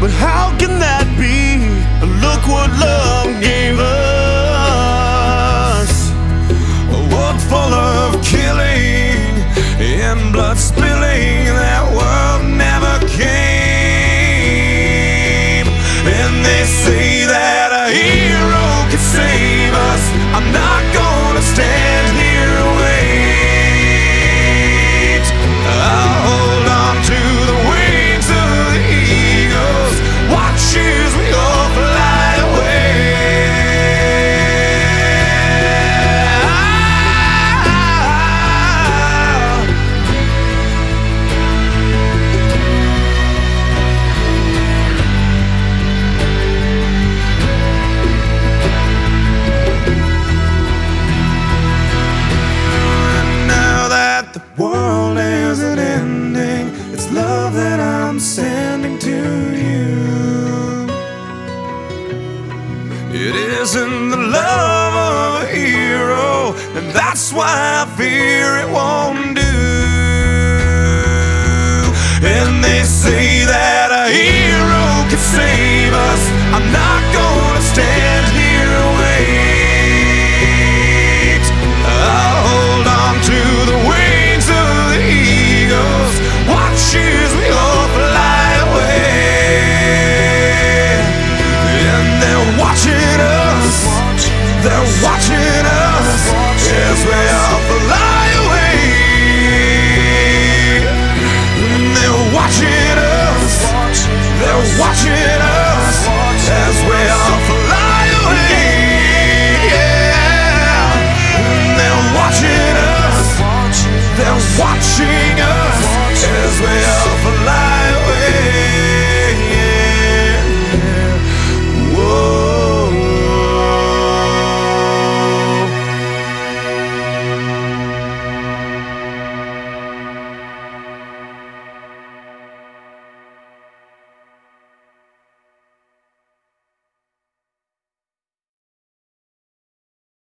But how can that be? Look what love gave us. A world full of killing and blood spilling. That world never came. And they say that a hero can save us. I'm not gonna stand here and wait. I'll hold on to the wings of the eagles. Watch as we all fly away. The world isn't ending. It's love that I'm sending to you. It isn't the love of a hero, and that's why I fear it won't do. And they say that a hero can save us. I'm not